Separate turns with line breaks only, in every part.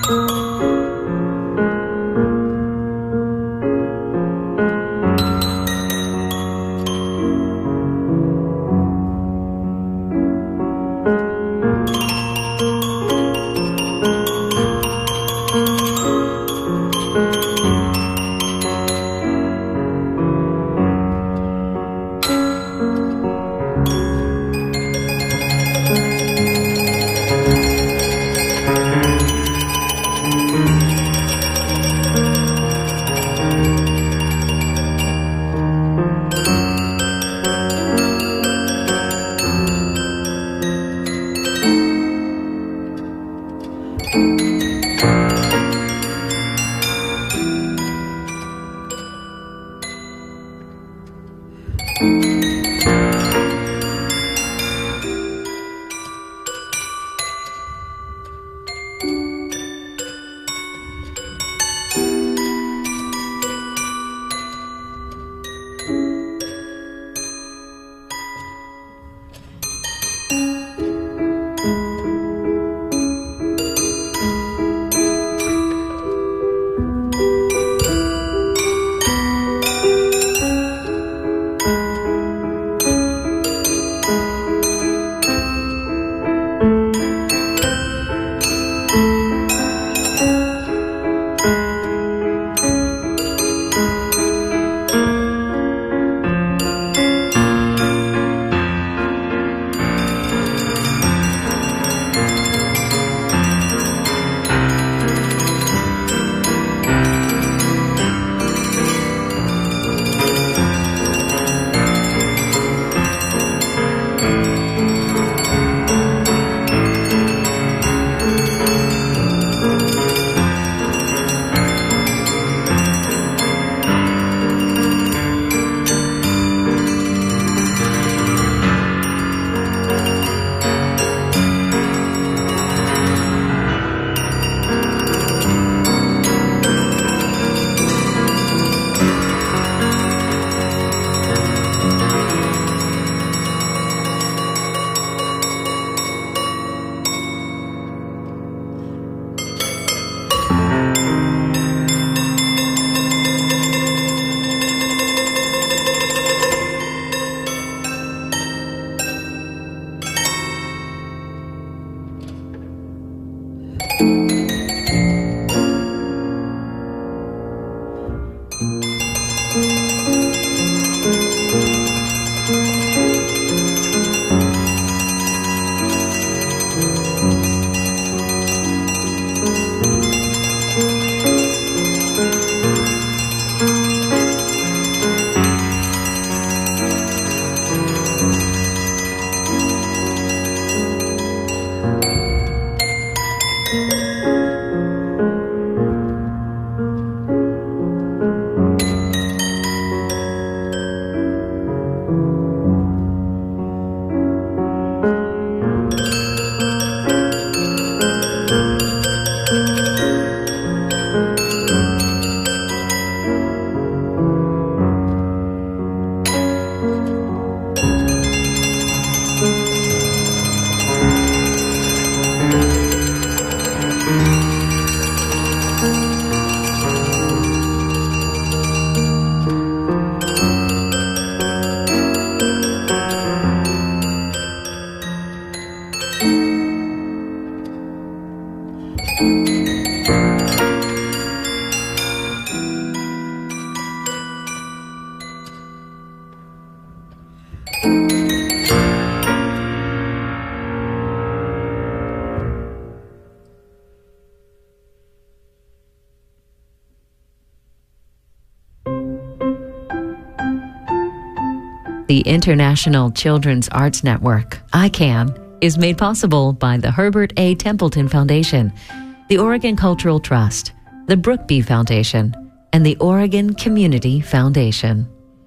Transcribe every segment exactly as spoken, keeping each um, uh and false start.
The International Children's Arts Network, I CAN, is made possible by the Herbert A. Templeton Foundation, the Oregon Cultural Trust, the Brookby Foundation, and the Oregon Community Foundation.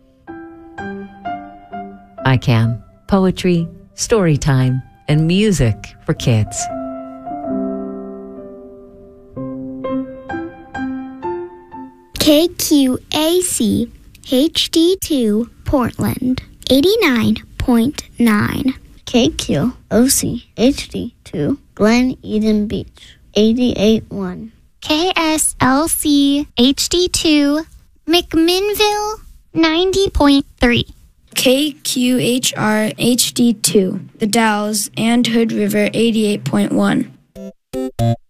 I CAN, poetry, story time, and music for kids.
K Q A C H D two Portland eighty-nine point nine.
K Q O C H D two Glen Eden Beach
eighty-eight point one.
K S L C H D two, McMinnville, ninety point three.
K Q H R H D two, The Dalles and Hood River, eighty-eight point one.